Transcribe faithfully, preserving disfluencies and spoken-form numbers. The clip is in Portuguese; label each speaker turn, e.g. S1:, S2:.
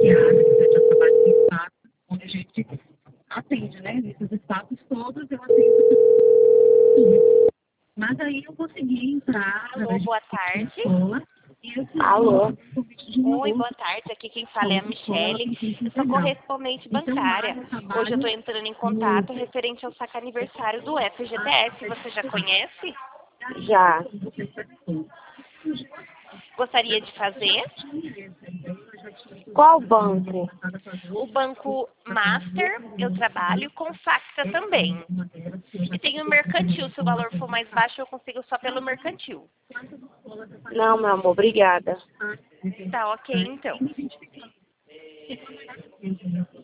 S1: área, né, já trabalho em espaços onde a gente atende, né? Nesses espaços todos eu atendo. Mas aí eu consegui entrar
S2: Alô, boa tarde.
S1: escola, e eu
S3: Alô?
S2: Oi, boa tarde. Aqui quem fala é a Michele. Eu sou correspondente bancária. Hoje eu estou entrando em contato referente ao saque aniversário do F G T S. Você já conhece?
S3: Já.
S2: Gostaria de fazer?
S3: Qual banco?
S2: O Banco Master, eu trabalho com Facta também. E tem o mercantil. Se o valor for mais baixo, eu consigo só pelo mercantil.
S3: Não, meu amor, obrigada.
S2: Tá ok, então.